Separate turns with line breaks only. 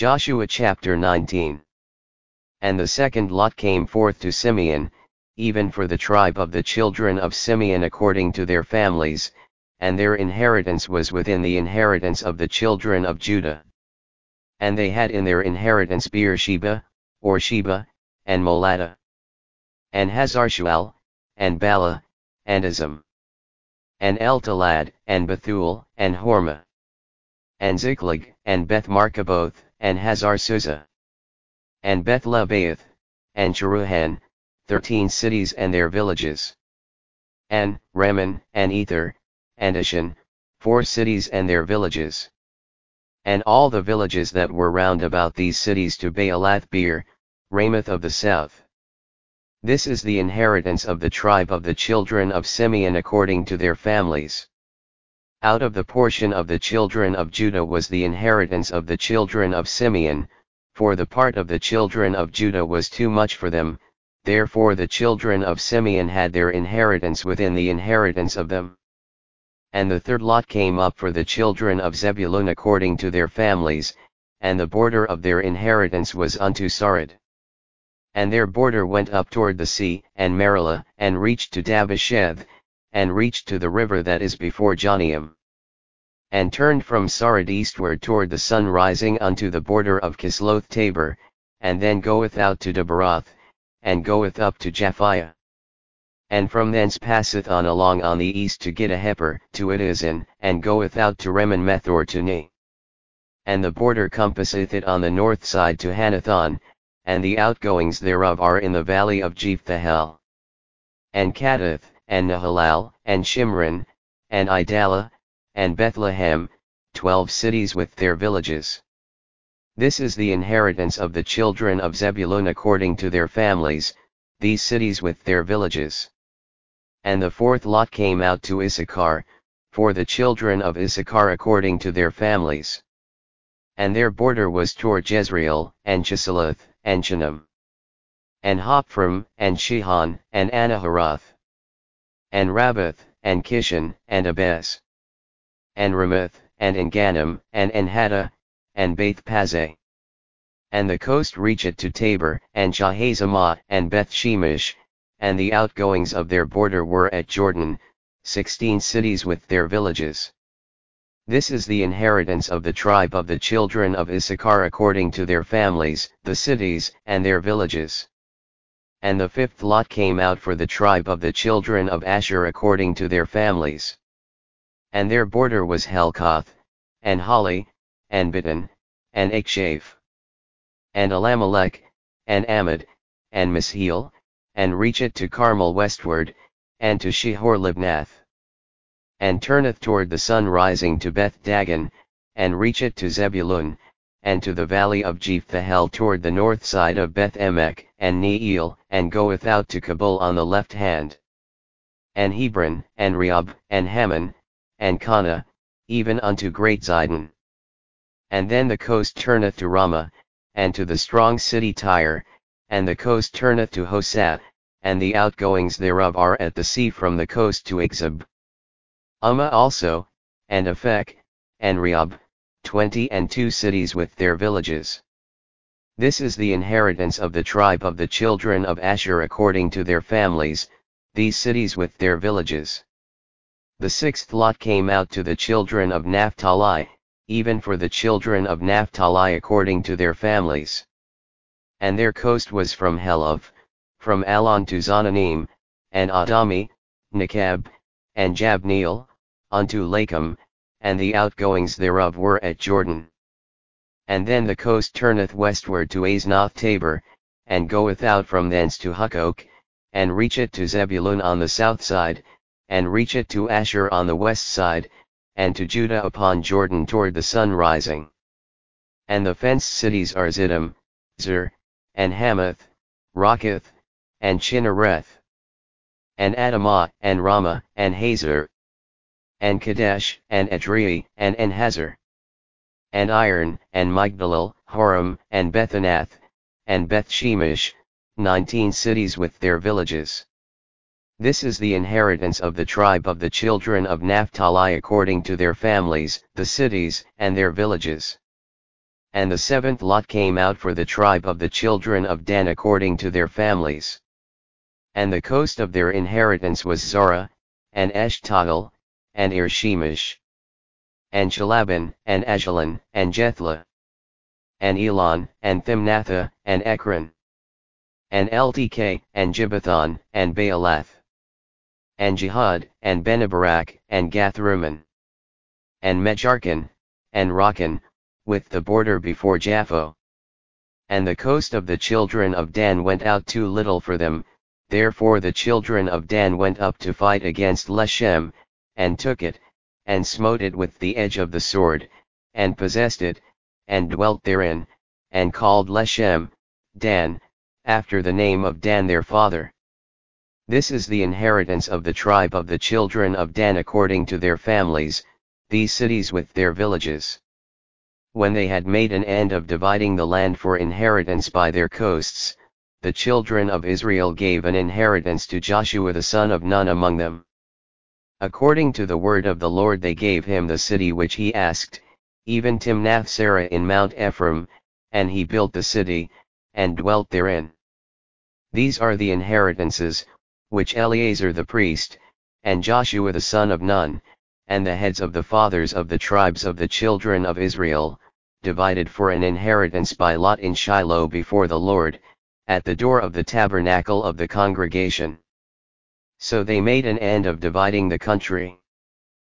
Joshua chapter 19. And the second lot came forth to Simeon, even for the tribe of the children of Simeon according to their families, and their inheritance was within the inheritance of the children of Judah. And they had in their inheritance Beersheba, or Sheba, and Moladah, and Hazar-Shual, and Bala, and Azim, and Eltalad, and Bethuel, and Hormah, and Ziklag, and Beth-Marcaboth, and Hazar-Suzzah, and Beth-Lebaoth, and Jeruhan, 13 cities and their villages, and Rammon, and Ether, and Ashan, 4 cities and their villages, and all the villages that were round about these cities to Baalath-beer, Ramoth of the south. This is the inheritance of the tribe of the children of Simeon according to their families. Out of the portion of the children of Judah was the inheritance of the children of Simeon, for the part of the children of Judah was too much for them, therefore the children of Simeon had their inheritance within the inheritance of them. And the third lot came up for the children of Zebulun according to their families, and the border of their inheritance was unto Sarid. And their border went up toward the sea, and Marilah, and reached to Dabasheth, and reached to the river that is before Joneim, and turned from Sarid eastward toward the sun rising unto the border of Kisloth-Tabor, and then goeth out to Dabaroth, and goeth up to Japhiah. And from thence passeth on along on the east to Gittaheper, to Idizin, and goeth out to Remon-meth or to Ne. And the border compasseth it on the north side to Hanathon, and the outgoings thereof are in the valley of Jephthahel. And Cadath, and Nahalal, and Shimron, and Idalah, and Bethlehem, 12 cities with their villages. This is the inheritance of the children of Zebulun according to their families, these cities with their villages. And the fourth lot came out to Issachar, for the children of Issachar according to their families. And their border was toward Jezreel, and Chesulloth, and Shunem, and Hophram, and Shihon, and Anaharoth, and Rabbath, and Kishon, and Abez, and Ramoth, and Engannim, and Enhattah, and Beth-Pazzeh. And the coast reacheth to Tabor, and Jahazamah, and Beth-Shemesh, and the outgoings of their border were at Jordan, 16 cities with their villages. This is the inheritance of the tribe of the children of Issachar according to their families, the cities, and their villages. And the fifth lot came out for the tribe of the children of Asher according to their families. And their border was Helkath, and Hali, and Bitten, and Akshaph, and Elamelech, and Amad, and Misheel, and reacheth to Carmel westward, and to Shihor-Libnath, and turneth toward the sun rising to Beth-Dagon, and reacheth to Zebulun, and to the valley of Jephthahel toward the north side of Beth-Emek, and Neiel, and goeth out to Kabul on the left hand, and Hebron, and Rehob, and Hammon, and Kana, even unto Great Zidon. And then the coast turneth to Ramah, and to the strong city Tyre, and the coast turneth to Hosah, and the outgoings thereof are at the sea from the coast to Ixab. Ummah also, and Aphek, and Rehob, 22 cities with their villages. This is the inheritance of the tribe of the children of Asher according to their families, these cities with their villages. The sixth lot came out to the children of Naphtali, even for the children of Naphtali according to their families. And their coast was from Helov, from Alon to Zonanim, and Adami, Nekab, and Jabneel, unto Lakum, and the outgoings thereof were at Jordan. And then the coast turneth westward to Aznoth-Tabor, and goeth out from thence to Hukkok, and reacheth to Zebulun on the south side, and reacheth to Asher on the west side, and to Judah upon Jordan toward the sun rising. And the fenced cities are Ziddim, Zer, and Hamath, Rakkath, and Chinnereth, and Adamah, and Ramah, and Hazor, and Kadesh, and Edrei, and Enhazar, and Iron, and Migdalel, Horam, and Bethanath, and Beth-Shemesh, 19 cities with their villages. This is the inheritance of the tribe of the children of Naphtali according to their families, the cities, and their villages. And the seventh lot came out for the tribe of the children of Dan according to their families. And the coast of their inheritance was Zorah, and Eshtaol, and Ir-Shemesh, and Chalabin, and Ajalon, and Jethla, and Elon, and Thimnathah, and Ekron, and Eltk, and Gibbethon, and Baalath, and Jihad, and Benabarak, and Gathrummon, and Mejarkan, and Rakan, with the border before Japho. And the coast of the children of Dan went out too little for them, therefore the children of Dan went up to fight against Leshem, and took it, and smote it with the edge of the sword, and possessed it, and dwelt therein, and called Leshem, Dan, after the name of Dan their father. This is the inheritance of the tribe of the children of Dan according to their families, these cities with their villages. When they had made an end of dividing the land for inheritance by their coasts, the children of Israel gave an inheritance to Joshua the son of Nun among them. According to the word of the Lord they gave him the city which he asked, even Timnath-Serah in Mount Ephraim, and he built the city, and dwelt therein. These are the inheritances, which Eleazar the priest, and Joshua the son of Nun, and the heads of the fathers of the tribes of the children of Israel, divided for an inheritance by lot in Shiloh before the Lord, at the door of the tabernacle of the congregation. So they made an end of dividing the country.